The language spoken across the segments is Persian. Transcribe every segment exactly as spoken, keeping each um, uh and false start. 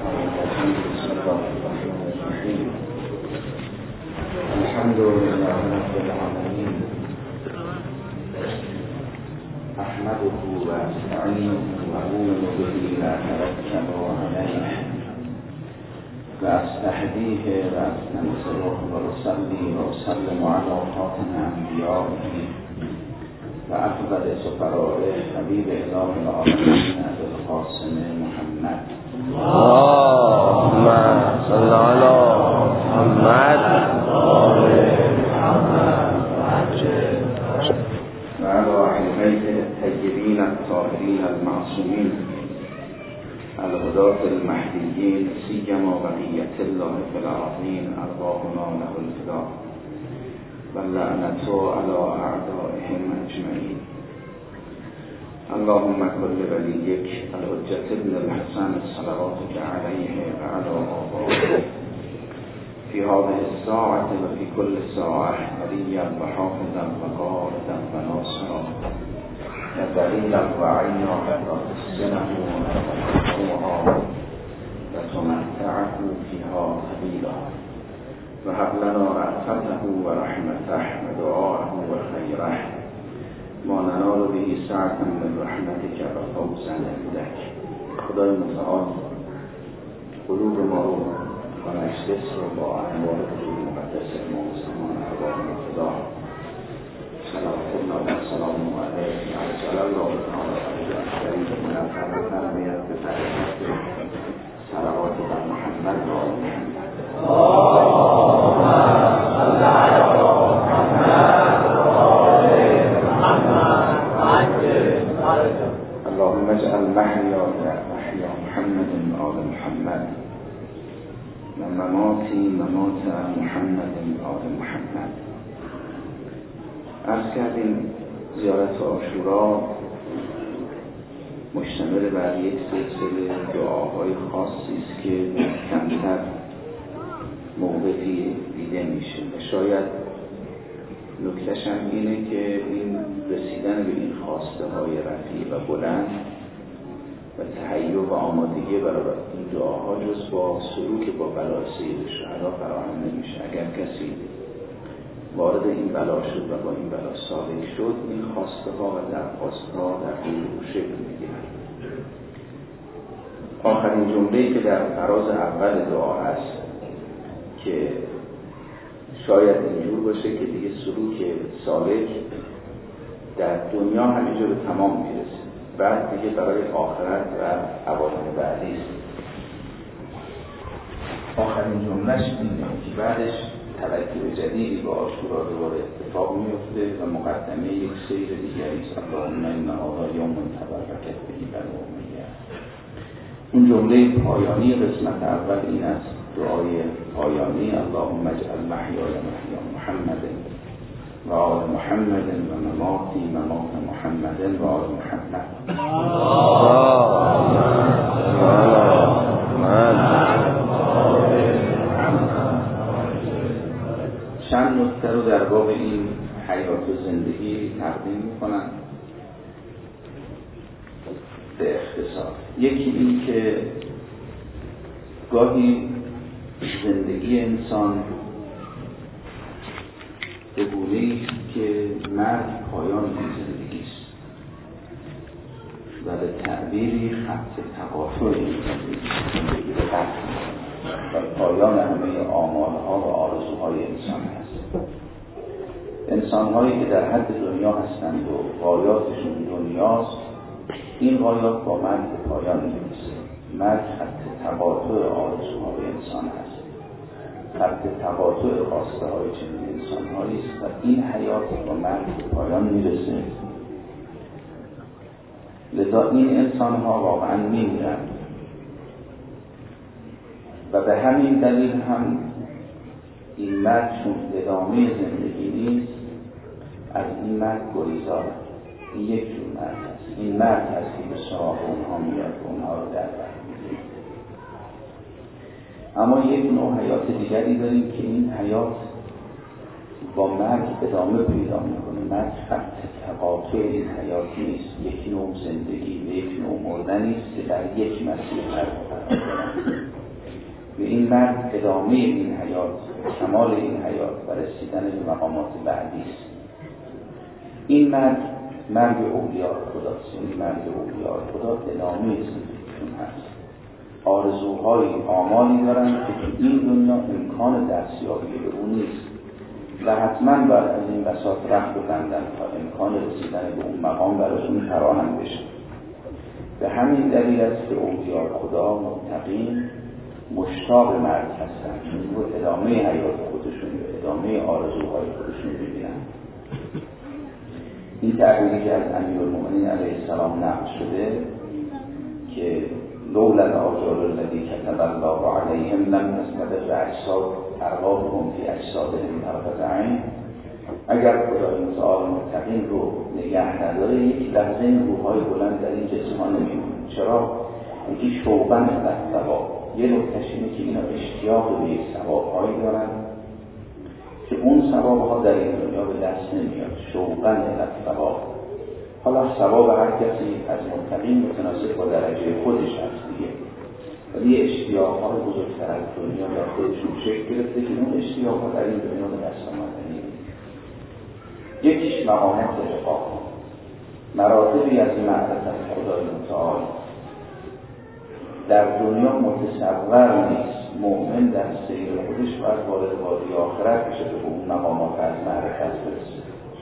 بسم الله الرحمن الرحیم. الحمد لله رب العالمین. احمده و استعینه و اؤمن به لا توکل علیه و استهدیه و استنصره و اصلی و اسلم علی خاتم انبیاء و افضل سفرائه حبیب اله العالمین ابوالقاسم محمد. اللهم صل علی محمد و علی اهل بیت الطیبین الطاهرین المعصومین الهداة المهدیین سیما بقیة الله فی الارضین ارواحنا له الفداء و لعنة علی اعدائهم اجمعین. اللهم كل وليك الحجة ابن الحسن صلواتك عليه وعلى آبائه في هذه الساعة وفي كل ساعة وليا وحافظا وقائدا وناصرا ودليلا وعينا وتحسنه وترحمه وتمتعه فيها طويلا وهب لنا رأفته ورحمته ودعاءه وخيره ما ننال به سعة من رحمتك و فوزا عندك. خدای متعال قلوب ما رو و مجلس رو با انوار حضور مقدس امام زمان ارواح خدا صلوات الله و سلام علیه عجل الله تعالی علیه و منفر فرماید به فرمایت صلوات بر محمد و آل محمد. اللهم اجعل محيا محيا محمد آل محمد و مماتی ممات محمد آل محمد. عرض کردیم زیارت عاشورا مشتمل بر یک سلسله دعاهای خاصی است که کمتر موقعی دیده میشه و شاید نکته‌ش هم اینه که این رسیدن به این خواسته های رفیع و بلند و تهیع و آمادگی برای این دعاها جز با سلوک با بلا سید شهدا فراهم نمیشه. اگر کسی وارد این بلا شد و با این بلا سالک شد، این خواسته ها و درخواست ها در روی او شکل میگیرن. آخرین جمله‌ای که در فراز اول دعا هست که شاید اینجور باشه که دیگه سلوک سالک در دنیا همینجور به تمام میرسه، بعد دیگه برای آخرت و عوالم بعدی است. آخرین جملهش اینه که بعدش توجه جدیدی با عاشورا دوباره اتفاق میفته و مقدمه یک سیر دیگری است. اللهم ان هذا یوم تبرکت به الامیه. اون جمله پایانی قسمت اول این است، دعای پایانی اللهم اجعل محیای محیا محمد و آل محمد و مماتی ممات محمد و آل محمد. چند نکته رو در باب این حیات و زندگی تقدیم میکنم به اختصار. یکی این که گاهی زندگی انسان به گونه‌ای که مرگ پایان این زندگی است و به تعبیری خط تقاطع این زندگی به قطع و پایان همه آمالها و آرزوهای انسان هست. انسان‌هایی که در حد دنیا هستند و غایاتشون دنیاست، این غایات با مرگ به پایان می‌رسه. مرگ خط تقاطع آرزوهای انسان هست، خط تقاطع خواسته های چنین انسان هایی است و این حیات با مرگ به پایان میرسه. لذا این انسان ها واقعا میمیرن و به همین دلیل هم این مرگ چون ادامه زندگی نیست، از این مرگ گریزان. این یک جور مرگ هست. این مرگ هست که به سراغ اونها میاد و اونها رو در بر میگیره. اما یک نوع حیات دیگری داریم که این حیات با مرگ ادامه پیدا میکنه. مرگ خط تقاطع این حیات نیست، یک نوع زندگی و یک نوع مردن نیست که در یک مسیر قرار دارن. به این مرد ادامه این حیات، کمال این حیات و رسیدن به مقامات بعدی است. این مرد مرد اولیاء خداست، این مرد اولیاء خدا ادامه زندگیشون هست. آرزوهای آمالی دارن که تو این دنیا امکان دستیابی به اون نیست و حتما باید از این بساط رخت ببندن تا امکان رسیدن به اون مقام براشون فراهم بشه. به همین دلیل است که اولیاء خدا متقین مشتاق مرگ هستند، چون رو ادامه حیات خودشون و ادامه آرزوهای خودشون ببینن. این تعبیری که از امیرالمومنین علیه السلام نقل شده که لولا الاجال الذی کتب الله علیهم لم تستبق اجساد ارواحهم فی اجسادهم طرفة عین، اگر خدای متعال متقین رو نگه نداره یک لحظه این روح‌های بلند در این جسم ها نمی‌مونه. چرا؟ یکی شوقاً در ثواب، یه نکته‌ش اینه که اینا اشتیاق به یک ثواب‌هایی دارن که اون ثواب‌ها در این دنیا به دست نمیاد. شوقاً در ثواب. حالا ثواب هر کسی از متقین متناسب با درجه خودش هست دیگه، ولی اشتیاق‌های بزرگتر از دنیا در خودشون شکل گرفته که اون اشتیاق‌ها در این دنیا به دست آمدنی. یکیش مقامات لقا، مراتبی از معرفت خدای متعال در دنیا متصور نیست. مؤمن در سیر خودش باید وارد وادی آخرت بشه به اون مقامات از معرفت برسه.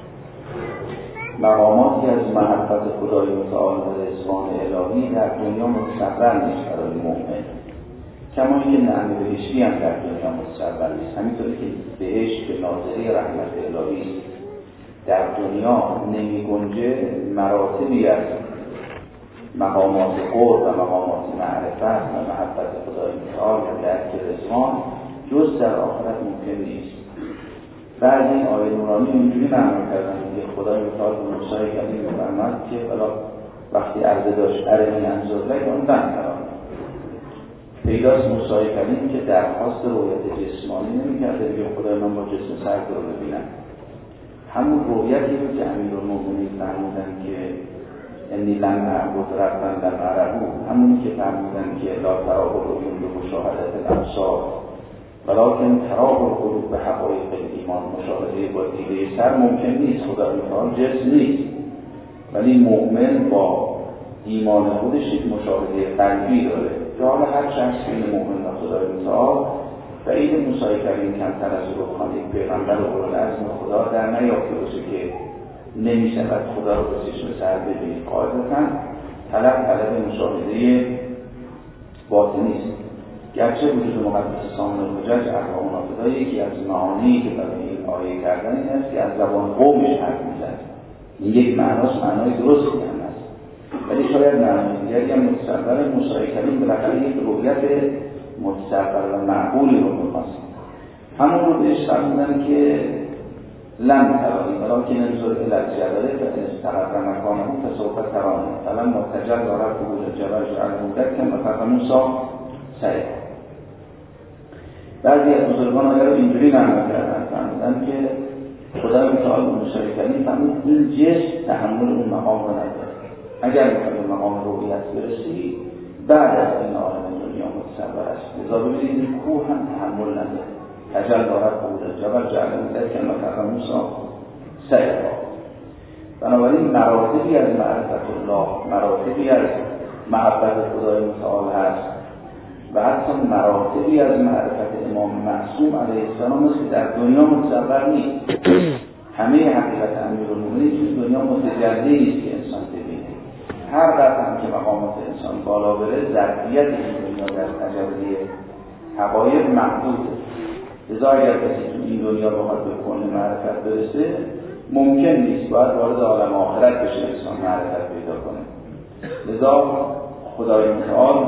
مقاماتی از محبت خدای متعال و رضوان الهی در دنیا متصور نیست برای مؤمن، کما اینکه نعمت بهشتی هم در دنیا متصور نیست. همینطوری که بهشت به ناظره رحمت الهی است در دنیا نمی گنجه، مراتبی از مقامات قرب و مقامات معرفت و محبت خدای متعال و درک رضوان جز در آخرت ممکن نیست. بعد این آیه نورانی اینجوری معنی کردن که خدای متعال به موسی کلیم می‌فرماد که حالا وقتی عرضه داشت ارنی انظر الیک اون بند کرد. پیداست موسی کلیم که درخواست رؤیت جسمانی نمی‌کرده، میگه خدای من با جسم سرد رو ببینم. همون رؤیتی رو که امیرالمومنین فرمودن که انی لن اعبد ربا لم اره، همونی که فرمودن که لا تراه العیون بمشاهدة الابصار ولکن تراه القلوب بحقایق الایمان، مشاهده با دیده سر ممکن نیست، خدای متعال جسم نیست، ولی مؤمن با ایمان خودش یک مشاهده قلبی داره که حالا هر شخص بین مؤمن و خدای متعال و این موسی کلیم کمتر از روحانی پیغمبر و اولوالعزم خدا در نیافته باشه که نمی‌شود خدا رو به چشم سر ببینید. قاعدتاً طلب طلب مشاهده باطنی است. گرچه وجود مقدس سامن الحجج ارواح نافذه یکی از معانی که برای این آیه کردن این است که از زبان قومش حرف می‌زنه. این یک معناست، معنای درستی هم است، ولی شاید معنای دیگری هم متصور موسی کلیم بالاخره یک رؤیت متصور و معقولی رو می‌خواست. همون رو بهش فرمودن که لن ترانی ولکن انظر الی الجبل فإن استقر مکانه فسوف ترانی فلما تجلی ربه للجبل جعله دکا وخر موسی صعقا. بعضی از بزرگان آیه رو اینجوری معنی کردن، فرمودن که خدای متعال موسی کلیم فرمود این جسم تحمل اون مقام رو نداره، اگر میخوای به مقام رؤیت برسی بعد از این عالم دنیا متصور است. لذا ببینید این کوه هم تحمل نداره. تجلی ربه للجبل جعله دکا وخر موسی صعقا. بنابراین مراتبی از معرفت الله، مراتبی از محبت خدای متعال هست و حتی مراتبی از معرفت امام معصوم علیه السلام است که در دنیا متصور نیست. همه حقیقت امیرالمومنین توی دنیا متجلی نیست که انسان ببینه. هر قدر هم که مقامات انسان بالا بره، ظرفیت این دنیا در تجلی حقایق محدوده. لذا اگر کسی تو این دنیا بخواد به کل معرفت برسه ممکن نیست، باید وارد عالم آخرت بشه انسان معرفت پیدا کنه. لذا خدای متعال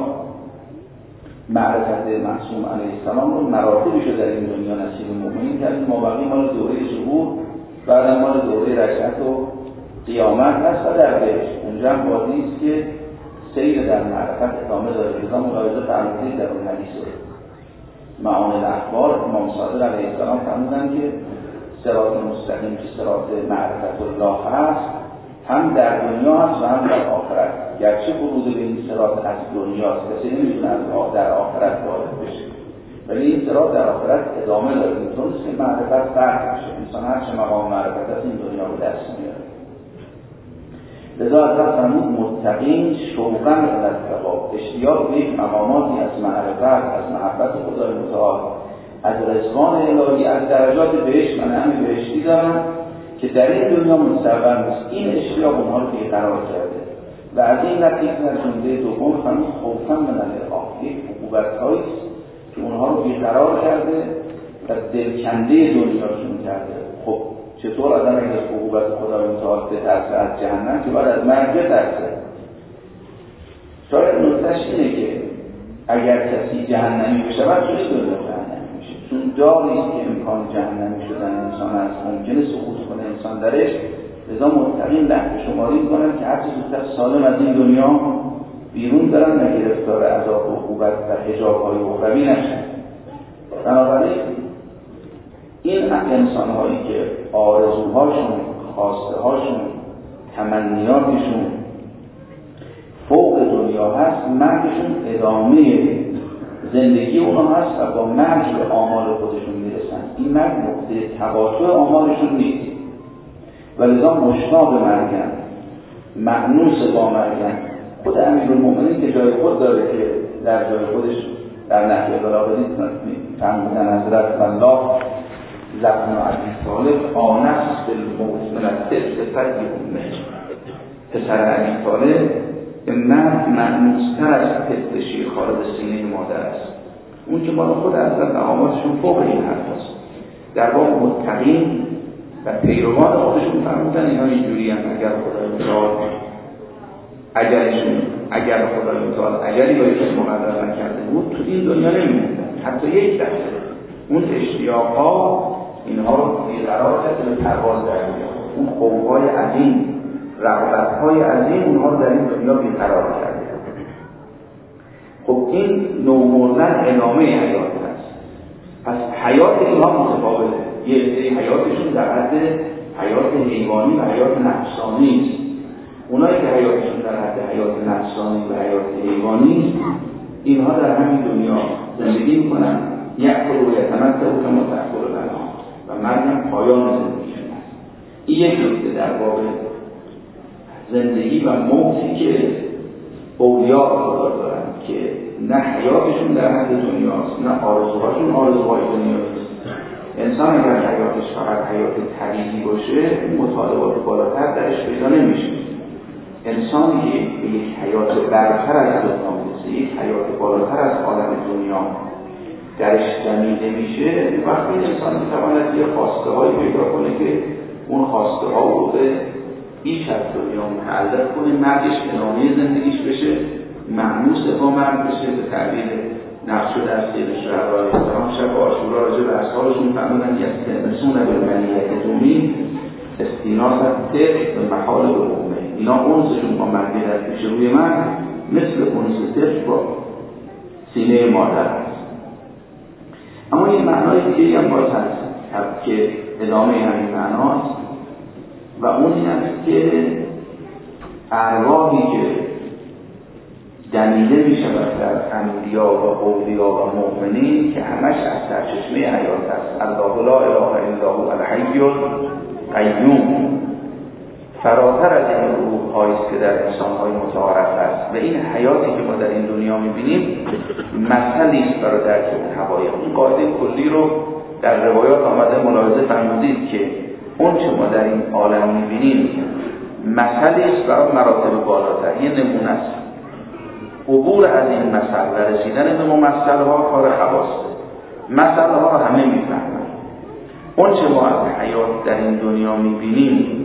معرفت معصوم علیه السلام رو مراتبش رو در این دنیا نصیب مؤمنین کرد. ما بقیه مال دوره ظهور، بعد مال دوره رجعت و قیامت هست و در بهشت. اونجا هم بازی است که سیر در معرفت ادامه داره. لذا ملاحظه فرمودید در اون حدیث معانی الاخبار امام صادق علیه السلام فرمودن که صراط مستقیم که صراط معرفت الله هست هم در دنیا هست و هم در آخرت. گرچه ورود به این صراط از دنیاست، کسی نمیتونه در آخرت وارد بشه، ولی این صراط در آخرت ادامه داره. اینطور نیست که معرفت فرق میشه، انسان هر چه مقام معرفت از این دنیا رو دست میاره. لذا حضرت فرمود متقین شوقاً الی الثواب، اشتیاق به یک مقاماتی از معرفت، از محبت خدای متعال، از رضوان الهی، از درجات بهشت، من همین بهشتی دارم که در این دنیا متصور نیست. این اشتیاق اونها رو بیقرار کرده و از این نتیجه در جمله دوم فرمود خوفاً من العقاب، یک عقوبت‌هایی است که اونها رو بیقرار کرده و دلکنده دنیاشون کرده. خب چطور آدم اگه از عقوبت خدای متعال بترسه از جهنم که باید از مرگ بترسه؟ شاید نکتهش اینه که اگر کسی جهنمی بشود چه دنیا جهنمی میشه، چون جایی است که امکان جهنمی شدن انسان هست، ممکنه سقوط کنه انسان درش. لذا متقین لحظه شماری میکنن که هرچی زودتر سالم از این دنیا بیرون برن و گرفتار عذاب و عقوبت و حجاب‌های اخروی نشن. بنابراین این انسان هایی که آرزوهاشون، خواسته هاشون، تمنیاتشون فوق دنیا هست، مرگشون ادامه زندگی اونا هست و با مرگ به آمال خودشون میرسن. این مرگ نقطه تقاطع آمالشون نیست و لذا مشتاق مرگن، مأنوس با مرگن. خود امیرالمومنین که جای خود داره که در جای خودش در نحیه بلاغه فرمودن حضرت والله لبن عبی طالب آنس بالموت من الطفل فدی امه، پسر عبی طالب به مرگ مأنوستر از طفل شیر خالد سینه مادر است. اون که مال خود حضرت مقاماتشون فوق این حرف است. در واقع متقین و پیروان خودشون فرمودن اینا اینجوری هم اگر خدای متعال اگرشون اگر خدای متعال اگری بایشون مقدر نکرده بود تو این دنیا نمیموندن حتی یک دفعه. اون اشتیاق‌ها اینها رو بیقرار کرده به پرواز در دنیا. اون خوف‌های عظیم، رغبت‌های عظیم اونها رو در این دنیا بیقرار کرده. خب این نومردن ادامه حیات هست. پس حیات اینها متفاوته. یه عده حیاتشون در حد حیات حیوانی و حیات نفسانی است. اونایی که حیاتشون در حد حیات نفسانی و حیات حیوانی، اینها در همین دنیا زندگی میکنن، یأکل و یتمتع کما تأکل الانعام و مرگ هم پایان زندگیشون است. این یک نکته در واقع زندگی و موتی که اولیاء خدا دارن که نه حیاتشون در حد دنیاست نه آرزوهاشون آرزوهای دنیاست. انسان اگر حیاتش فقط حیات طبیعی باشه مطالبات بالاتر درش پیدا نمیشه. انسانی که به یک حیات برتر از دنیا میرسه، یک حیات بالاتر از عالم دنیا درش دمیده میشه، وقتی انسان میتواند یه خواسته هایی پیدا کنه که اون خواسته ها رو به بیش از دنیا متعلق کنه، مرگش ادامه زندگیش بشه، مأنوس با مرگ بشه. به تعبیر نقش در سیر شهرهای اسلام شب عاشورا راجع به اصحابشون فرمودن یستأنسون بالمنیة دومی استیناسة طفل به محال الامه. اینا اونسشون با مرگ در پیش روی مرگ مثل اونس طفل با سینه مادر است. اما این معنای دیگه هم باز هست که ادامه همین معناست و اون این است که ارواحی که دمیده می شود در انبیا و اولیا و مؤمنین که همش از سرچشمه حیات است. الله لا اله الا هو الحی القیوم، فراتر از این روح هاییست که در انسان‌های متعارف است و این حیاتی که ما در این دنیا می‌بینیم مثلی است برای درک اون حقایق. این قاعده کلی رو در روایات آمده ملاحظه فرمودید که اون چه ما در این عالم می‌بینیم مثلی است برای مراتب بالاتر، یه نمونه است. عبور از این مثل و رسیدن به ممثل‌ها کار حواسه. مثل‌ها رو همه می‌فهمن. اون چه ما از حیات در این دنیا می‌بینیم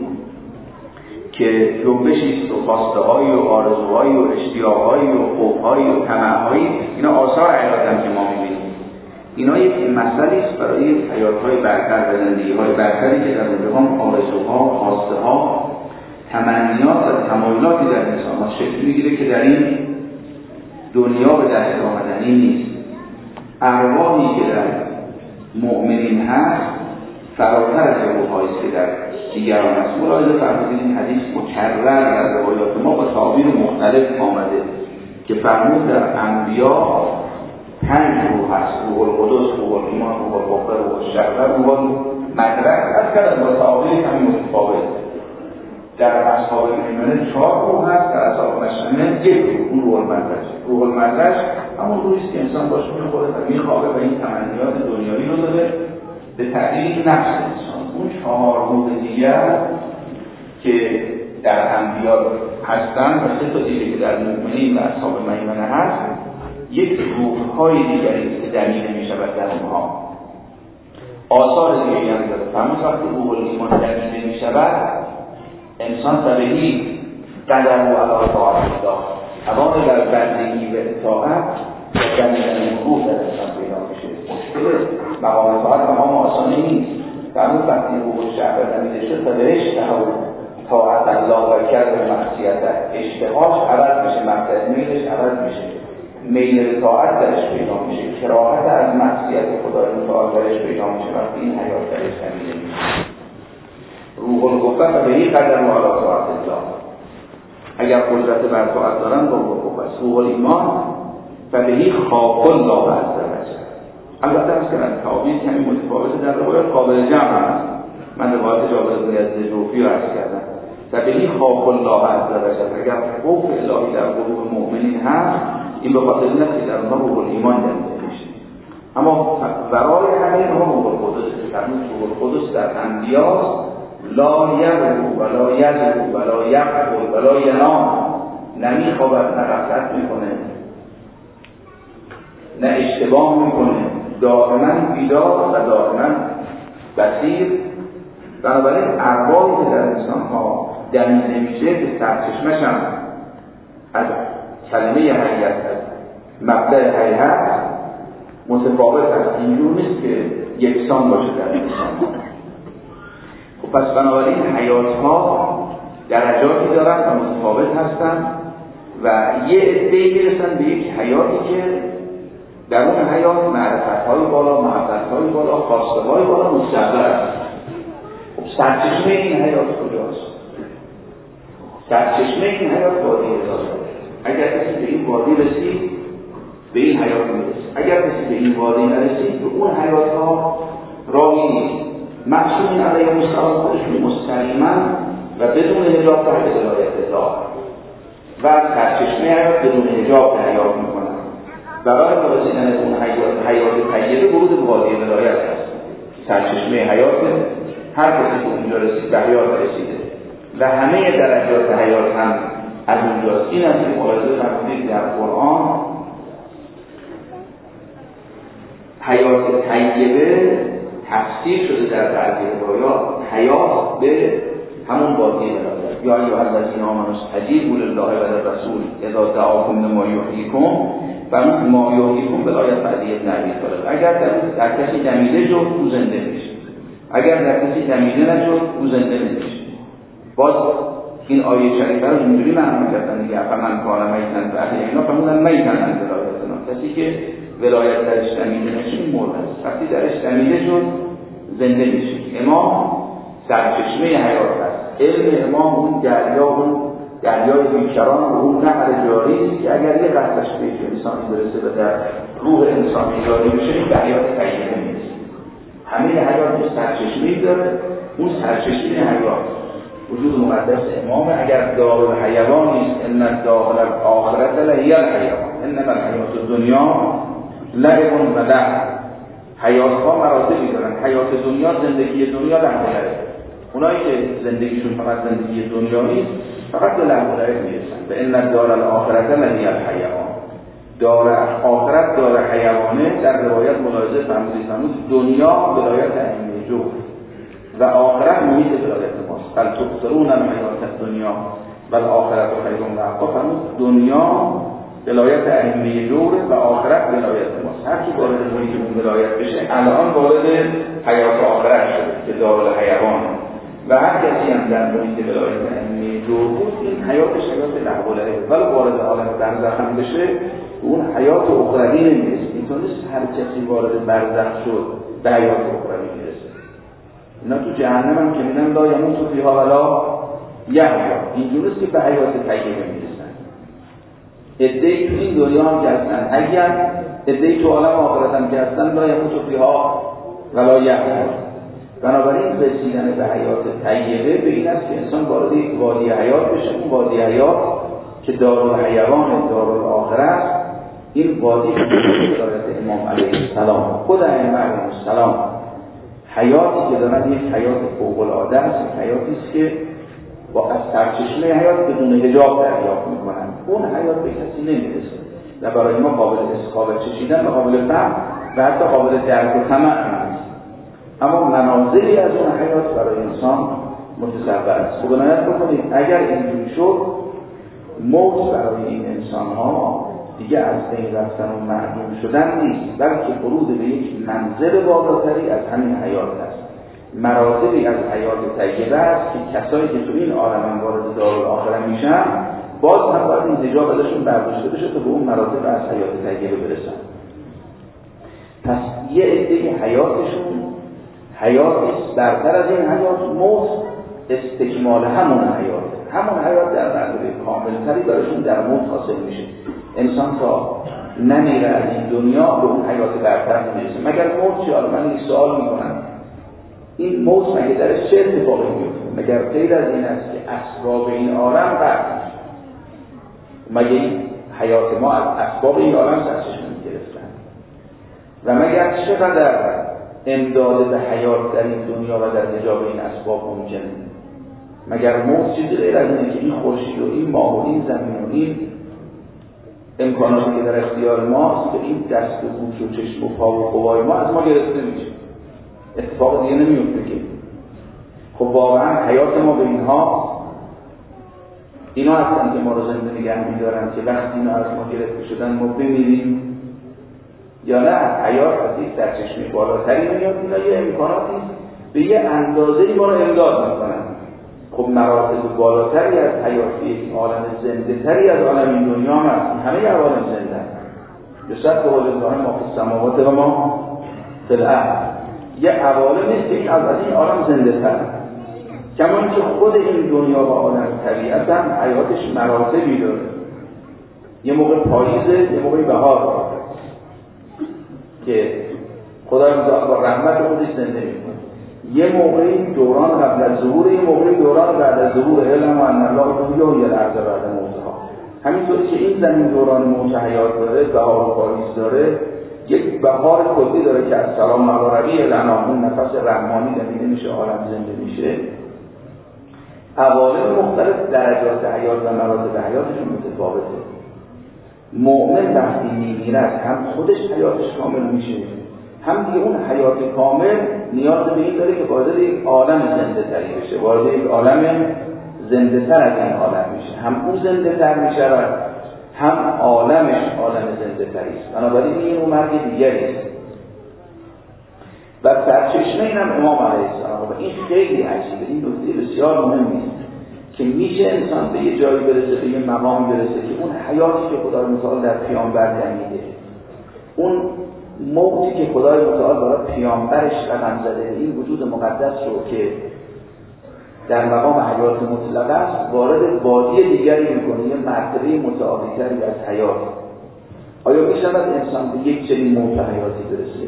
که جنبشی است و خواسته‌های و آرزوهای و اشتیاق‌های و خوف‌های و طمع‌های، اینا آثار حیاتن که ما می‌بینیم. اینا یک مثلی است برای حیات‌های برتر و زندگی‌های برتری که در اونها آرزوها، خواسته‌ها، تمنیات و تمایلاتی در انسان‌ها شکل می‌گیره که در این دنیا به دست آمدنی نیست. ارواحی که در مؤمنین هست فراتر از روح‌هایی که در دیگران است. ملاحظه فرمودید این حدیث مکرر در روایات ما با تعابیر مختلف آمده که فرمود در انبیا پنج روح هست: روح القدس، روح الایمان، روح الحق، روح الشهوه، روح المدرک. از کردن با تعابیر همین متفاوت. در اصحاب الایمان چهار روح هست، در اصحاب مشأمه یک روح، اون روح المدرج. روح المدرج همون روحی که انسان باشه میخوره و میخوابه و این تمنیات دنیایی رو داره به تعدیل نفس انسان. اون چهار روح دیگر که در انبیا هستن و سه تا دیگه که در مؤمنین و اصحاب میمنه هست، یک روح‌های دیگری که دمیده می شود در اونها. آثار دیگری هم داره. فهمید وقتی روح الایمان دمیده می شود، انسان طبیعی قدر و علا طاعت الله، توان در بندگی و اطاعت و دمیدن روح در انسان پیدا میشه. مشکل مقام طاعت مقام آسانی نیست. فهمید وقتی روح الشهوه دمیده شد تا بهش طاعت الله و کرد و معصیت اشتهاش عوض میشه، مقصد میلش عوض میشه، میل به طاعت درش پیدا میشه، کراهت از معصیت خدای متعال درش پیدا میشه. وقتی این حیات درش دمیده میشه، روح القوه و بهی قدر و علا طاعت الله. اگر قدرت بر طاعت دارن با روح القوه است. روح الایمان و بهی خاف الله عز وجل. البته از کنن تعابیر کمی متفاوته، در روایات قابل جمع هست. من روایت جابر بن جوفی رو عرض کردم. و بهی خاف الله عز وجل. اگر خوف الهی در قلوب مؤمنین هست، این به خاطر اینه که در اونها روح الایمان دمیده میشه. اما برای همین هم روح القدس در روح القدس در انبیا لا یغفو ولا یذرو ولا یغفل ولا ینام، نمیخوابد، نه غفلت میکنه، نه اشتباه میکنه، دائما بیدار و دائما بصیر. بنابراین ارواحی که در انسان ها دمیده میشه که سرچشمش هم از کلمه حیات، از مبدأ حیات متفاوت است. اینجور نیست که یکسان باشه در انسان. خب پس بنابراین حیات ها درجاتی دارن و متفاوت هستن و یه عده‌ای برسن به یک حیاتی که در اون حیات معرفت های بالا، محبت های بالا، خواسته های بالا مستقر است. خب سرچشمه این حیات کجاست؟ سرچشمه این حیات وادی رضا. اگر کسی به این وادی رسید، به این حیات میرسید. اگر کسی به این وادی نرسید، به اون حیات ها راهی نیست. معصومین علیه السلام خودشون مستقیما و بدون حجاب تحت ولایت الله و سرچشمه حیات بدون حجاب حیات میکنن. برای رسیدن به اون حیات حیات طیبه ورود به وادی ولایت است. سرچشمه حیات هر کسی که اونجا رسید به حیات رسیده و همه درجات حیات هم از اونجاست. این است که ملاحظه فرمودید در قرآن حیات طیبه تفسیر شده در بعضی روایات حیات به همون وادی ولایت. یا ایها الذین آمنوا استجیبوا لله و للرسول اذا دعاکم لما یحییکم و ما یحییکم ولایت بعدی ابن ابی طالب. اگر در, در کسی دمیده شد او زنده میشه، اگر در کسی دمیده نشد او زنده نمیشه. باز این آیه شریفه رو اینجوری معنی کردن دیگه: فمن کان میتن فاحیینا فمن میتن عن ولایتنا. کسی که ولایت درش دمیده نشه مرده است، وقتی درش دمیده شد زنده میشه. امام سرچشمه حیات است. علم امام اون دریا، اون دریای بیکران و اون نهر جاری که اگر یه قطره‌اش به انسانی برسه و در روح انسانی جاری بشه این به حیات طیبه میرسه. همه حیات یه سرچشمه‌ای داره، اون سرچشمه حیات وجود مقدس امام. اگر دارالحیوان نیست، ان الدار الاخرة لهی الحیوان انما الحیات الدنیا لعب و لهو. حیات ها مراتبی دارن. حیات دنیا زندگی دنیا لهو. اونایی که زندگیشون فقط زندگی دنیا نیست، فقط به لهو میرسن. به ان الدار الاخرة لهی الحیوان. دار آخرت دار حیوانه. در روایت ملاحظه فرمودید فرمود دنیا ولایت ائمه جو و آخرت محیط ولایت ماست. بل تؤثرون الحیات الدنیا و آخرت خیر و ابقی. فرمود دنیا ولایت ائمه جور و آخرت ولایت ماست. هر کی وارد محیط اون ولایت بشه الان وارد حیات آخرت شده که دارالحیوان و هر کسی هم در محیط ولایت ائمه جور بود این حیاتش حیات لهو و لعب، ولی وارد عالم برزخ هم بشه اون حیات اخروی نمیرسه. اینطور نیست هر کسی وارد برزخ شد به حیات اخروی میرسه. اینا تو جهنم هم که میدن لا یموت فیها ولا یحیا. اینجور نیست که به حیات طیبه میرسن. عده‌ای تو این دنیا هم که هستن حی‌اند، عده‌ای تو عالم آخرت هم که هستن لا یموت فیها ولا یحیا. بنابراین رسیدن به حیات طیبه به این است که انسان وارد یک وادی حیات بشه. اون وادی حیات که دارالحیوان دارالآخرت است، این وادی که دارد امام علیه السلام خود ائمه علیهم السلام حیاتی که دارن یک حیات فوق‌العاده است، حیاتی است که با از سرچشمه حیات بدون حجاب دریافت میکنن. اون حیات به کسی نمیرسه و برای ما قابل حس، قابل چشیدن و قابل فهم و حتی قابل درک و طمع نیست. اما منازلی از اون حیات برای انسان متصور است. خب نظر بکنید اگر اینجوری شد، موت برای این انسان ها دیگه از بین رفتن و معدوم شدن نیست، بلکه ورود به یک منزل بالاتری از همین حیات است. مراتبی از حیات طیبه است که کسایی که تو این عالم وارد دارالآخرت میشن باز هم باید این حجاب ازشون برداشته بشه تا به اون مراتب از حیات طیبه برسن. پس یه عده حیاتشون حیاتش برتر از این حیات، موت استکمال همون حیات، همون حیات در مرتبه کاملتری براشون در موت حاصل میشه. انسان تا نمیره از این دنیا به اون حیات برتر نمیرسه مگر موت چه. من یک سوال میکنم، این موت مگه درش چه اتفاقی میفته؟ مگر غیر از این است که اسباب این عالم قطع، مگه این حیات ما از اسباب این عالم سرچشمه میگرفتن؟ و مگر چقدر امداد به حیات در این دنیا و در حجاب این اسباب ممکنه؟ مگر موت چیزی غیر از اینه که این خورشید و این ماه و این زمین و این امکاناتی که در اختیار ماست به این دست و گوش و چشم و پا و قوای ما از ما گرفته میشه، اتفاق دیگه نمیفته که. خب واقعا حیات ما به اینها اینا هستن که ما رو زنده نگه می‌دارن که وقتی اینا از ما گرفته شدن ما بمیریم، یا نه حیات از یک سرچشمه بالاتری میاد، اینا یه امکاناتی به یه اندازه‌ای ما رو امداد میکنن. خب مراتب بالاتری از حیات یک عالم زنده تری از عالم این دنیا هست. همه عوالم زنده هست. یوسف قول الله ما فی السماوات و ما فی الارض. یه عوالم نیست که این از این عالم زنده تر، کما اینکه خود این دنیا و عالم طبیعت هم حیاتش مراتبی داره. یه موقع پاییزه، یه موقع بهار که خدای متعال با رحمت خودش زنده میکنه. یه موقعی دوران قبل از ظهور، یه موقعی دوران بعد از ظهور. علم و ان الله یحیی الارض بعد موتها. همینطوری که این زمین دوران موت حیات داره، بهار و پاییز داره، یک بهار کلی داره که از سلام مغربی الانام، اون نفس رحمانی دمیده میشه، عالم زنده میشه. عوالم مختلف درجات حیات و مراتب حیاتشون متفاوته. مؤمن وقتی میمیرد هم خودش حیاتش کامل میشه، هم دیگه اون حیات کامل نیاز به این داره که وارد یک عالم زنده تری بشه، وارد یک عالم زنده تر از این عالم میشه. هم اون زنده تر میشه هم عالمش عالم زنده تری است. بنابراین این اون مرگ دیگری است. و سرچشمه این هم امام علیه السلام. و این خیلی عجیبه، این نکته بسیار مهمی است که میشه انسان به یه جایی برسه، به یه مقامی برسه که اون حیاتی که خدای متعال در پیامبر دمیده، اون موتی که خدای متعال برای پیامبرش رقم زده، این وجود مقدس رو که در مقام حیات مطلق است وارد وادی دیگری میکنه، یه مرتبه متعالی‌تری از حیات. آیا میشود انسان به یک چنین موت حیاتی برسه؟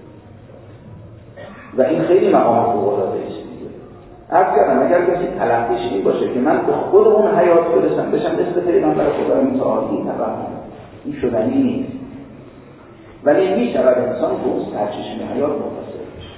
و این خیلی مقام فوق‌العاده است دیگه. عرض کردم اگر کسی تلقیش این باشه که من به خود اون حیات برسم، بشم مثل پیغمبر خدای متعال، این توهم، این شدنی نیست. ولی میشود انسان به اون سرچشمه حیات متصل بشه،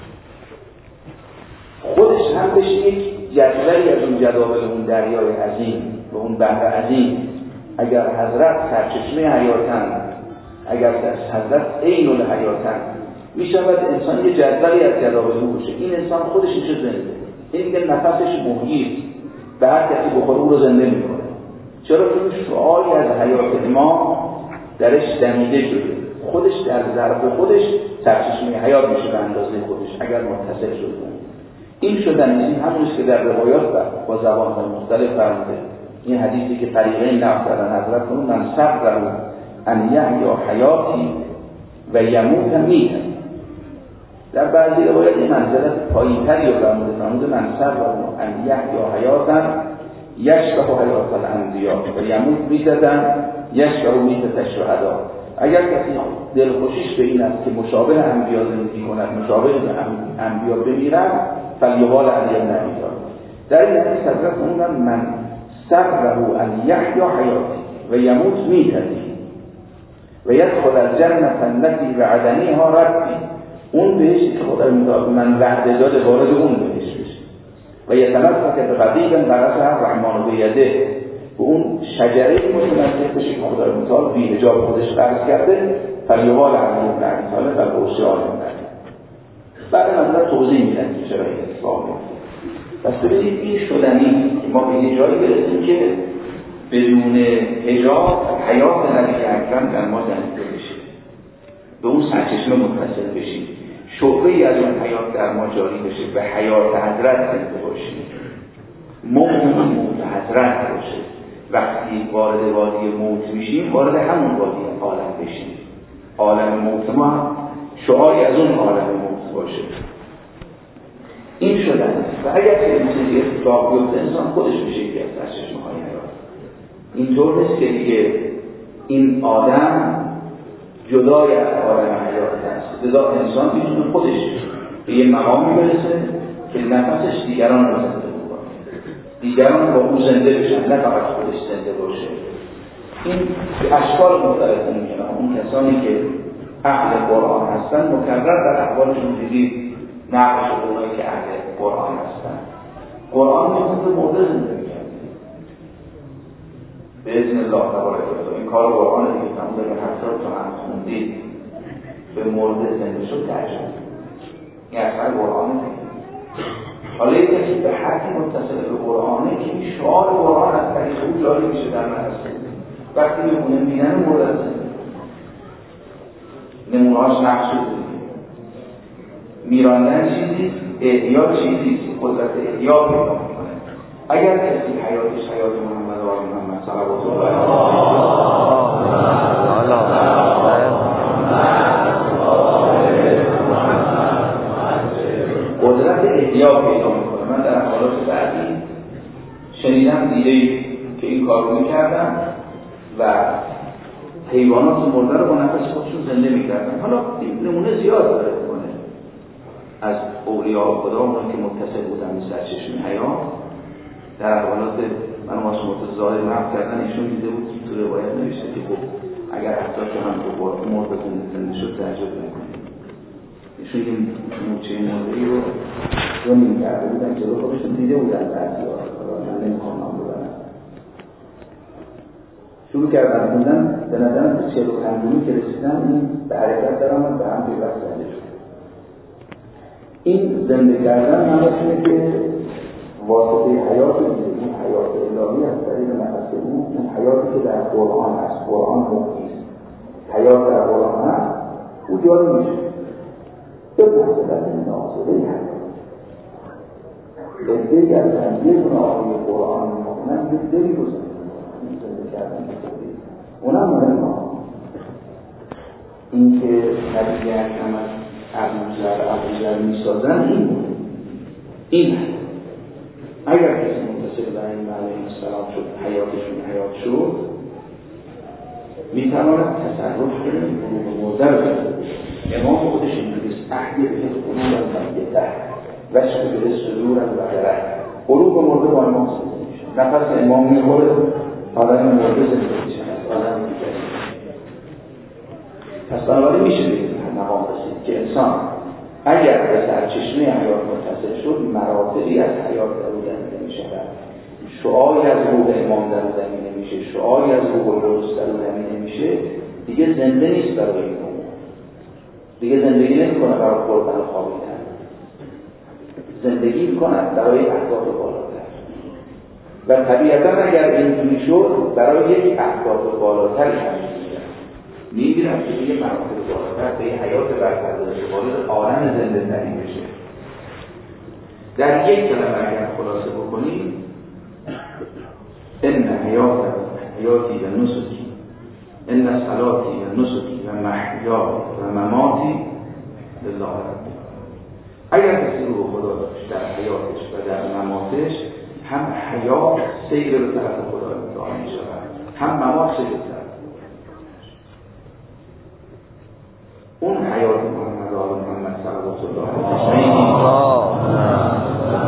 خودش هم بشه یک جدولی از اون جداول اون دریای عظیم و اون بحر عظیم. اگر حضرت سرچشمه حیاتن، اگر حضرت عین الحیاتن، میشود انسان یه جدولی از جداول او بشه. این انسان خودش میشه زنده، این که نفسش محیط به هر کسی بخوره او رو زنده میکنه. چرا که اون شعاعی از حیات امام درش دمیده شده، خودش در ظرف خودش سرچشمه حیات میشه به اندازه خودش اگر متصل شده. این شدن این همونیست که در روایات با زبان‌های مختلف فرموده. این حدیثی که طریقین نقل کردن حضرت کنون من صبر ان یحیا حیاتی و یموت میتا. در بعضی روایات این منزلت پایین‌تری رو فرموده، فرموده من صبر ان یحیا حیاتا یشبه حیات الانبیا و یموت میتا یشبه میتة الشهداء. اگر کسی دلخوشیش به این است که مشابه انبیا زندگی کند، مشابه انبیا بمیرد، فلیبال علی النبی. در این حدیث حضرت فرمودند من سره ان یحیا حیاتی و یموت میتتی و یدخل الجنة التي وعدنیها ربی. اون بهشتی که خدا من وعده داده وارد اون بهشت بشه و یتمسک بقضیب غرسها الرحمن بیده، و اون شجره متمسک بشه که خدا متعال بی حجاب خودش غرس کرده، فلیبال علی النبی و بوشی عالم نبی. بعد نظر توضیح میدن که چرا این اتفاق میفته. پس ببینید این شدنی ما به یه جایی برسیم که بدون حجاب حیات نبی اکرم در ما دنیده بشه، به اون سرچشمه متصل بشیم، شعبه‌ای از اون حیات در ما جاری بشه، به حیات حضرت زنده باشیم، موت موت حضرت باشه. وقتی وارد وادی موت میشیم وارد همون وادی عالم بشیم، عالم موت ما شعاری از اون عالم موت باشه. این شدن است. و اگر که این چیزی اتفاق بیفته انسان خودش میشه یکی از سرچشمه‌های حیات. اینطور نیست که دیگه این آدم جدای از عالم حیات است، لذا انسان میتونه خودش به یه مقامی برسه که نفسش دیگران رو زنده بکنه، دیگران با او زنده بشن، نه فقط خودش زنده باشه. این به اشکال مختلف ممکنه. اون کسانی که اهل قرآن هستن مکرر در احوالشون دیدید نقش اونایی که اهل قرآن هستن. قرآن میتونه مرده زنده میکنه به اذن الله تبارک و تعالی. این کار قرآن دیگه تمام دیگه هفتاد تا هم خوندید به مرده زنده شد ترجمه. این اصلا قرآن دیگه. حالا یک کسی به حدی متصل به قرآنه که این شعار قرآن از طریق او جاری میشه در نفسه. وقتی میخونه میبینن مرده زنده نمونهاش نقش بود. میراندن چیزی، احیا چیزی، قدرت احیا پیدا میکنه. اگر کسی حیاتش حیات محمد و آل محمد صلوات الله علیه قدرت احیا پیدا میکنه. من در حالات بعدی شنیدم دیده که این کار رو میکردن و حیوانات مرده رو با نفس خودشون زنده میکردن. حالا نمونه زیاد داره کنه از اولیاء خدا، اونایی که متصل بودن به سرچشمه حیات. در حالات من معصومات ظاهر محو کردن ایشون دیده بود که تو روایت نوشته که خب اگر هفتاد تا هم تو بار مرده زنده شد تعجب نکنید. ایشون این موچه مردهی رو رو میکرده بودن که رو خودشون دیده بودن بعضی ها. من نمیخوام نام ببرم. شروع کردن خوندن، به نظرم به چهل و پنجمی که رسیدن این به حرکت درآمد به هم پیوست زنده شد. این زنده کردن معنیش که واسطه حیات این حیات الهی از طریق نفس او، این حیاتی که در قرآن است، قرآن محیط حیات در قرآن است، او جاری میشه به مسئلت ناظره حیات. لذه کردن یه دونه آیه قرآن میخونن یه دلی رو زنده کردن اونم مهم ها. این که نبی اکرم از ابوذر ابوذر میسازن این بود. این اگر کسی متصل به این علیه السلام شد، حیاتشون حیات شد، میتواند تصرف کنه قلوب مرده رو بزنه. امام خودش اینجوریست احیه به قلوب المیته و شکل به صدور البقره. قلوب مرده با امام زنده میشه. نفس امام میخوره آدم مرده زنده میشه. پس بنابراین میشه به این مقام رسید که انسان اگر به سرچشمه حیات متصل شد مراتبی از حیات در او دمیده میشه، شعاری از روح امام در او دمیده میشه، شعاری از روح القدس در او دمیده میشه، دیگه زنده نیست برای این امور، دیگه زندگی نمیکنه برای خوردن و خوابیدن، زندگی میکنه برای اهداف بالاتر. و طبیعتا اگر اینجوری شد برای یک اهداف بالاتر می‌بینم که دیگه مراتب بالاتر به حیات برتر داشته وارد عالم زنده تری بشه. در یک کلمه اگر خلاصه بکنیم، ان حیات حیاتی و نسکی، ان صلاتی و نسکی و محیا و مماتی لله رب. اگر کسی رو خدا داشت در حیاتش و در مماتش، هم حیات سیر به طرف خدا انتقال می شود، هم ممات سیر به طرف. اون حیات محمد آل محمد صلوات الله علیه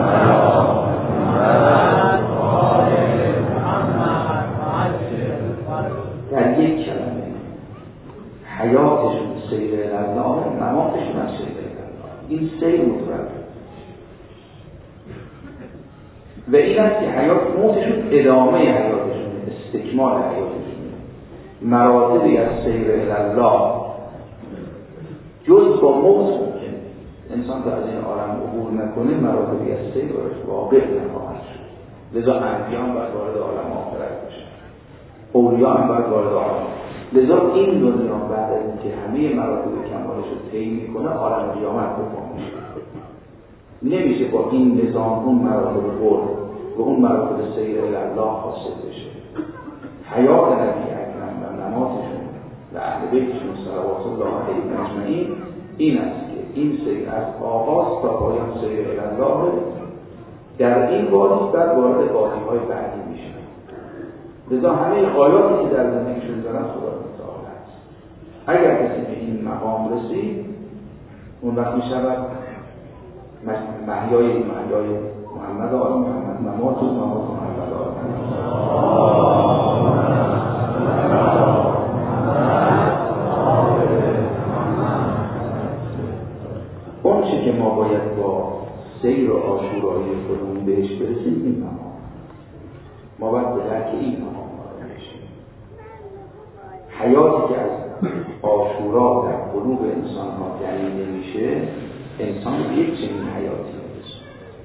در یک کلمه حیاتشون سیر الله، مماتشون از سیر الله. این سیر مطلق و این است که حیات موتشون ادامه حیاتشون، استکمال حیاتشون، مراتبی از سیر الله جز با موت ممکن. انسان که از این عالم عبور نکنه مراتبی از سیر واقع نخواهد شد. لذا انبیان باید وارد عالم آخرت بشن، اولیا هم باید وارد عالم. لذا این دنیا بعد از اینکه همه مراتب کمالش رو طی میکنه عالم قیامت بکنه. نمیشه با این نظام اون مراتب برد و اون مراتب سیر الله حاصل بشه. حیات نبی اکرم و نماتشون و اهل بیتشون صلوات الله علیهم اجمعین این است که این سیر از آغاز تا پایان سیر الله در این وادی بعد وارد وادی‌های بعدی میشه. لذا همه غایاتی که در زندگیشون دارن خدا متعال است. اگر کسی به این مقام رسید اون وقت میشود محیای محیای محمد آل محمد، ممات و ممات محمد آل محمد. اون چی که ما باید با سیر و عاشورایی خودمون بهش برسیم این مقام. ما باید به درک این مقام وارد بشیم. حیاتی که از عاشورا در قلوب انسان ها جریان میشه، انسان به یک چنین حیاتی میرسه.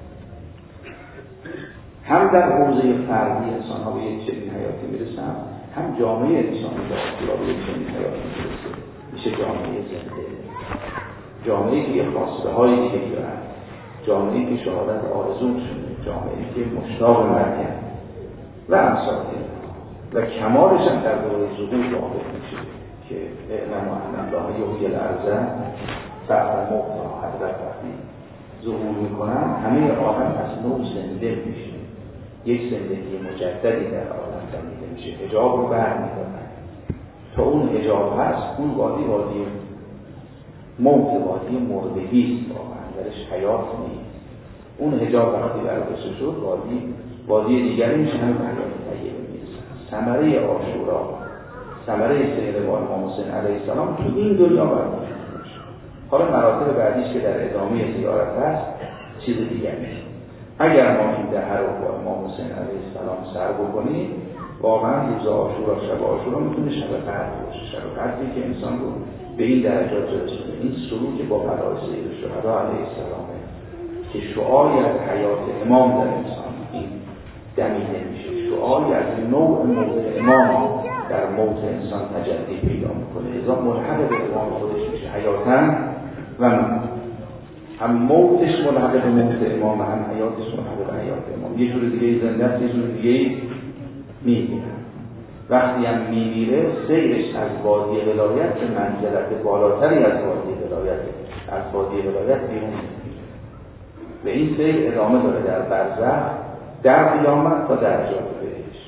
هم در حوزه فردی انسان ها به یک چنین حیاتی میرسن، هم جامعه انسان به عاشورا به یک چنین حیاتی میرسه. میشه جامعه زنده، جامعه که خواسته های دیگه دارن، جامعه که شهادت آرزون شده، جامعه که مشتاق مرگن و امثال و کمالش هم در دوره ظهور واقع میشه که اعلم و ان الله یحیی الارض بعد موتها. حضرت وقتی ظهور میکنن همه عالم از نو زنده میشه، یک زندگی مجددی در عالم زنده میشه. حجاب رو برمیدارن، تا اون حجاب هست اون وادی وادی موت، وادی مردگی است، واقعا درش حیات نیست. اون حجاب وقتی برداشته شد وادی وادی دیگری میشه، همه حیات طیبه میرسن. ثمره عاشورا، ثمره سیر امام حسین علیه السلام تو این دنیا برداشته میشه. حالا مراتب بعدیش که در ادامه زیارت هست چیز دیگری میشه. اگر ما این دهر رو با امام حسین علیه السلام سر بکنیم، واقعا روز عاشورا، شب عاشورا میتونه شب قدر باشه، شب قدری که انسان رو به این درجات رسونه. این سلوک با فدای سید الشهدا علیه السلام که شعاری از حیات امام در انسان این دمیده میشه، شعاری از نوع موت امام در موت انسان تجلی پیدا میکنه. ازا ملحق به امام خودش میشه حیاتاً و هم موتش ملحق به موت امام، هم حیاتش ملحق به حیات امام. یه جور دیگه زنده است، یه جور دیگه میمیره. وقتی هم میمیره سیرش از وادی ولایت به منزلت بالاتری از وادی ولایت از وادی ولایت بیرون و این سیر ادامه داره در برزخ، در قیامت تا در جهان بهشت.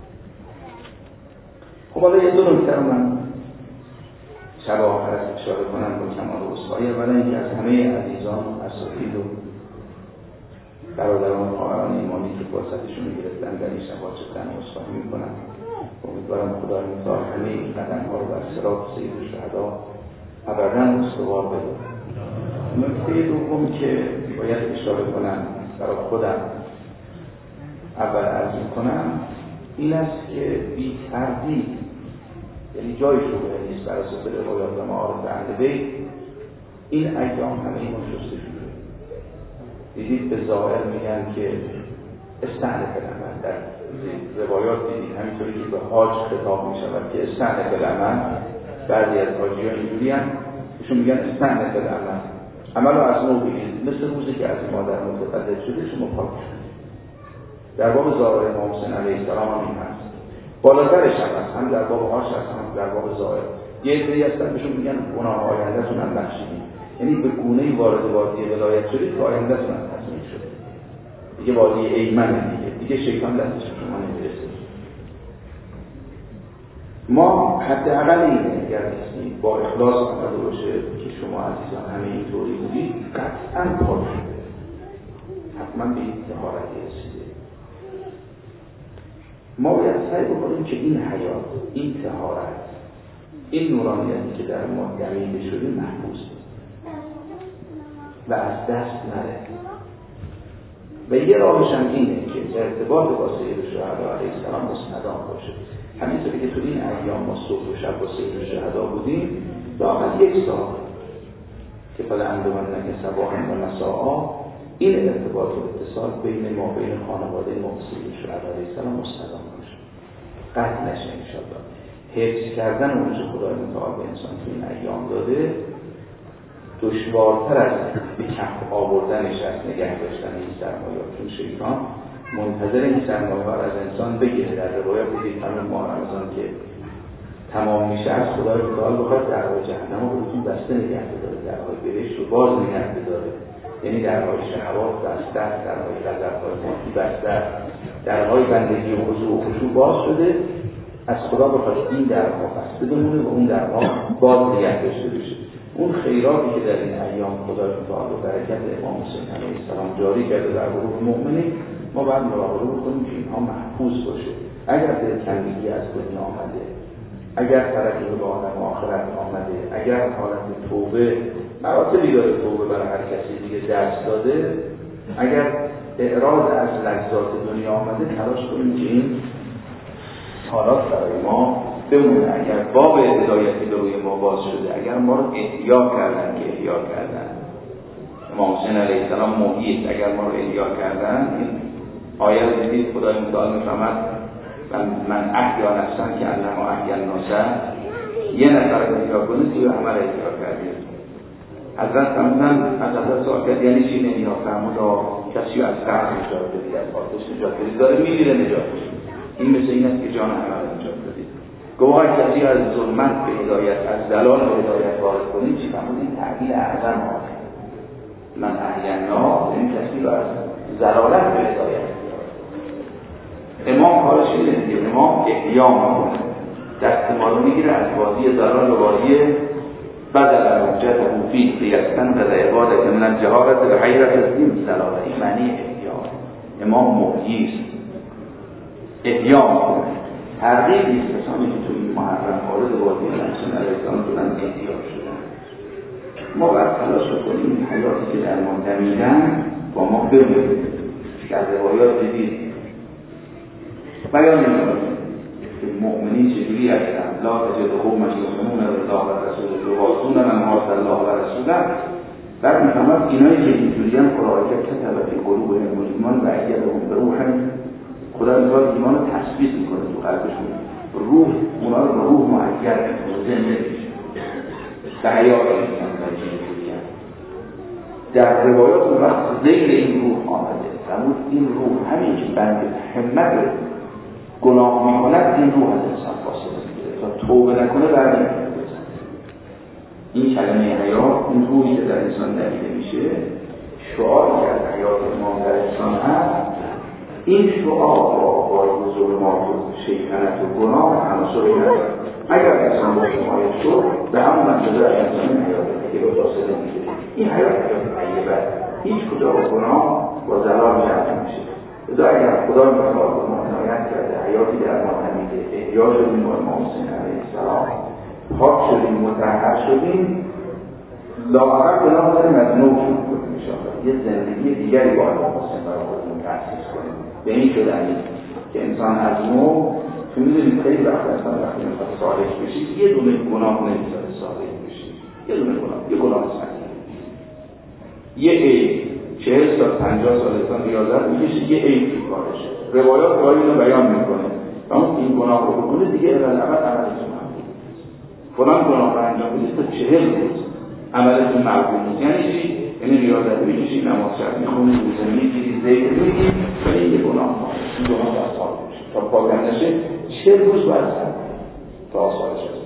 خب حالا یه دو نکته رو من شب آخر از اشاره کنم با کمال وسعی. اولا اینکه از همه عزیزان اساتید و برادران خواهران ایمانی که فرصتشون رو گرفتن در این شبا چندان عذرخواهی میکنم. امیدوارم خدا متعال همه این قدم‌ها رو بر صراط سید الشهدا ابداً استوار بده. نکته دوم که باید اشاره کنم برای خودم اول عرض کنم این است که بی تردید، یعنی جای شبهه نیست بر اساس روایات و معارف اهل بیت، این ایام همه ایمان شسته شده. دیدید به ظاهر میگن که استعنف العمل، در روایات دیدید همینطوری که به حاج خطاب میشود که استعنف العمل. بعضی از حاجیان اینجوری هم ایشون میگن استعنف العمل، عمل رو از نو بگیرید، مثل روزی که از مادر متولد شده شما پاک شد. در باب ظاهر امام حسین علیه السلام هم این هست، بالاترش هم هست، هم در باب حاج هست، هم در باب ظاهر. یه عده‌ای هستن بهشون میگن گناه آینده‌تون هم بخشیدید، یعنی به گونه‌ای وارد وادی ولایت شدید که آینده‌تون هم تضمین شده. دیگه وادی ایمن دیگه دیگه شیطان دستش شما نمیرسه. ما حداقل اینه اگر کسی با اخلاص آمده باشه که شما عزیزان همه اینطوری بودید قطعا پاک شده، حتما به این طهارتی رسیده. ما باید سعی بکنیم که این حیات، این طهارت، این نورانیتی که در ما دمیده شده محفوظ و از دست نره. و یه راهش هم اینه که ارتباط با سید شهدا علیه السلام مستدام باشه. همینطوری که تو این ایام ما صبح و شب با سید شهدا بودیم، داخل یک ساعت که فل اندومنک صباحا و مساء، این ارتباط و اتصال بین ما بین خانواده ما و سید شهدا علیه السلام مستدام باشه، قطع نشه انشاءالله. حفظ کردن اون چه خدای متعال به انسان تو این ایام داده دشوارتر از به کف آوردنش از نگه داشتن این سرمایه‌ها، چون شیطان منتظر این سرمایه‌ها از انسان بگیره. در روایات دیدید همین ماه رمضان که تمام میشه از خدای متعال بخواد درهای جهنم رو بهتون بسته نگه بداره، درهای بهشت رو باز نگه بداره، یعنی درهای شهوات بسته، درهای غضب‌های مادی بسته، درهای بندگی و خضوع و خشوع باز شده. از خدا بخواد این درها بسته بمونه و اون درها باز نگه داشته بشه. اون خیراتی که در این ایام خدا متعال و برکت امام حسین علیه السلام جاری کرده در قلوب مؤمنین، ما باید مراقبه بکنیم که اینها محفوظ باشه. اگر دلتنگی از دنیا آمده، اگر ترقی به عالم آخرت آمده، اگر حالت توبه، مراتبی داره توبه برای هر کسی دیگه دست داده، اگر اعراض از لذات دنیا آمده، تلاش کنیم که این حالات برای ما بمونه. اگر باب هدایتی به روی ما باز شده، اگر ما رو احیا کردن که احیا کردن، امام حسین علیه السلام محیط، اگر ما رو احیا کردن، این آیه رو دیدید خدای متعال میفرماد من احیا نفسن که انما احیا الناس، یه نفر رو احیا کنه توی عمل احیا کردید. حضرت فرمودن از حضرت سوال کرد یعنی چی نمی‌ها؟ فرمود کسی از قهر نجات بدید، از آتش نجات بدید، داره می‌میره نجات بدید. این مثل این است که جان همه رو نجات بدید. گواه کسی از ظلمت به هدایت، از ضلال به هدایت وارد کنید، چی فرمود؟ این تعبیر اعظم آمد. من احیا الناس، این کسی رو از ضلالت به هدایت. امام کارش اینه دیگه، امام احیا میکنه، دست ما رو میگیره از وادی ضلال و وادی بدل حجت و مفید بیستن و عبادت من الجهارت و حیرت از دین سلاله. این معنی احیا. امام محییست، احیا میکنه. ترغیب نیست کسانی که تو این محرم وارد وادی حسین علیه السلام شدن احیا شدن. ما باید تلاش کنیم این حیاتی که در ما دمیدن با ما بمونیم. در روایات دیدید بیان می‌کنیم که مؤمنین چجوری هستن. لا تجد قوما یؤمنون بالله و رسوله یوادون من حاد الله و رسوله. بعد می‌فهمد اینایی که اینجوریان قرائت کتب فی قلوبهم الایمان و ایدهم بروح، خدا می‌خواد ایمان رو تثبیت می‌کنه تو قلبشون، روح اونا رو به روح معید می‌کنه، زنده میشه به حیات میشن. در روایات اون وقت ذکر این روح آمده، فرمود این روح همین که بند همت گناه می‌کند، این روح از انسان فاصله می‌گیره تا توبه نکنه بعد می‌کنه. این کلمه حیات، این روحی که در انسان دمیده میشه، شعاری که از حیات امام در انسان هست، این شعار با باید ظلمات و شیطنت و گناه عناصری نداره. اگر انسان با شمایت شد به همون منطقه انسان حیات دیگه رو فاصله می‌گیره. این حیات حیات طیبه، هیچ کجا با گناه با ضلال جمع نمیشه. لذا اگر خدا می‌خواد به ما عنایت کرده حیاتی در ما نمیده، احیا شدیم با امام حسین علیه السلام، پاک شدیم، مطهر شدیم، لااقل گناه داریم از نو شروع کنیم انشاءالله. یه زندگی دیگری با امام حسین برای خودمون تأسیس کنیم. به این شدنی که انسان از نو، چون می‌دونید خیلی وقت انسان وقتی می‌خواد صالح بشه یه دونه گناه نمی‌ذاره صالح بشه. یه دونه گناه، یه گناه سنگین، یه عیب، چهل سال پنجاه سال انسان ریاضت میکشه یه عیب تو کارشه. روایات باید اینو بیان میکنه و اون این گناه رو بکنه دیگه اول‌اول عملتون مقبول نیست. فلان گناه رو انجام بدید تا چهل روز عملتون مقبول نیست. یعنی چی؟ یعنی ریاضت میکشی، نماز شب میخونی، روزه میگیری، ذکر میگی، ولی یه گناه ماست. این گناه باید صاف بشه تا پاک نشه. چهل روز باید صبر تا آثارش هست.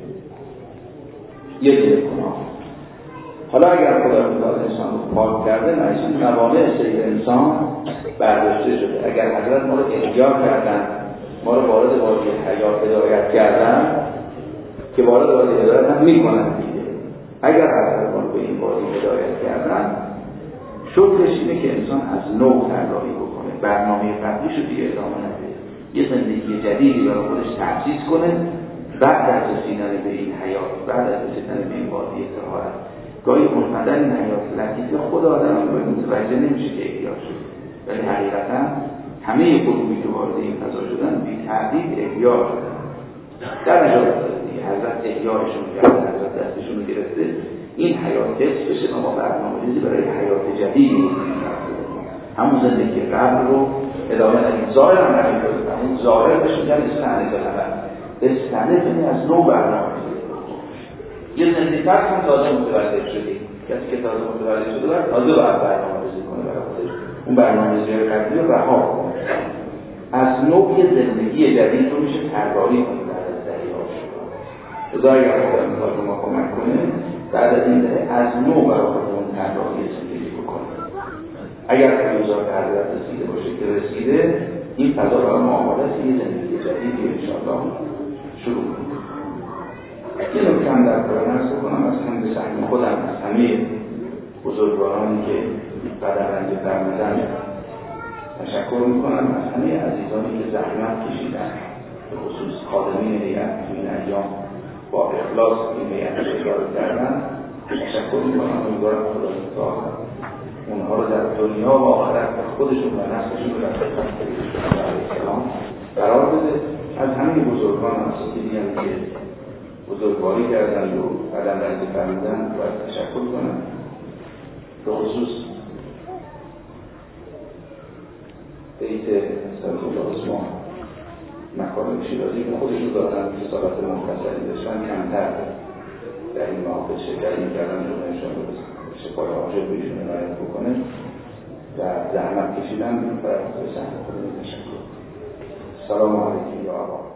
یه دیگه گناه. حالا اگر خدا متعال انسان رو پاک کرده، معنیش موانع سیر انسان برداشته شده. اگر حضرت ما رو احیا کردن ما رو وارد وادی حیات هدایت کردن که وارد وادی هدایت هم میکنن دیگه. اگر از ما رو به این وادی هدایت کردن، شکرش اینه که انسان از نو طراحی بکنه، برنامه قبلیش رو دیگه ادامه نده، یه زندگی جدیدی برای خودش تأسیس کنه بعد از رسیدن به این حیات، بعد از رسیدن به این وادی طهارت. گاهی منفعل این حیات لطیفه خود آدم رو متوجه نمیشه که احیا شده، ولی حقیقتا همه قلوبی که وارد این فضا شدن بی تردید احیا شدن. در نجات دیگه حضرت احیایشون کرده، حضرت دستشون رو گرفته این حیات حفظ بشه و ما برنامه‌ریزی برای حیات جدیدی همون زندگی قبل رو ادامه ندیم. ظاهر هم نمی‌کنه، همون ظاهر بشه میگن استنده خبر استنده کنی از نو برنامه‌ریزی. یه زندگی فرض هم تازه متولد شدی، کسی که تازه متولد شده باید تازه باید برنامه‌ریزی کنه برای خودش، اون برنامه‌ریزی قبلی رو رها کنه، از نو یه زندگی جدید رو میشه طراحی کنه. بعد از دهه‌ها شد خدا اگر خدا می‌خواد ما کمک کنه بعد از این دهه از نو برای خودمون طراحی زندگی بکنه. اگر روزا به حضرت رسیده باشه که رسیده، این فضا برای ما آماده است یه زندگی جدیدی انشاءالله شروع کنیم. یه نکته هم در پایان عرض بکنم از هم به سهم خودم، از همه بزرگوارانی که قدم رنج فرمودن تشکر میکنم، از همه عزیزانی که زحمت کشیدن، به خصوص خادمین هیئت تو این ایام با اخلاص این هیئت رو اداره کردن تشکر میکنم. امیدوارم خدا تعالی اونها رو در دنیا و آخرت به خودشون و نسلشون رو در خدمت اسلام قرار بده. از همه بزرگان اساتیدی هم که بزرگواری کردن و قدم رنج فرمودن باید تشکر کنم. به خصوص بیت سلطان الله عثمان مکارم شیرازی که خودشون دارن رسالت مختصری داشتن کمتر در این محافظ شکری کردن رو نشان رو شفای عاجل به ایشون عنایت بکنه و زحمت کشیدن و به سهم خودمون تشکر. سلام علیکم یا آقا.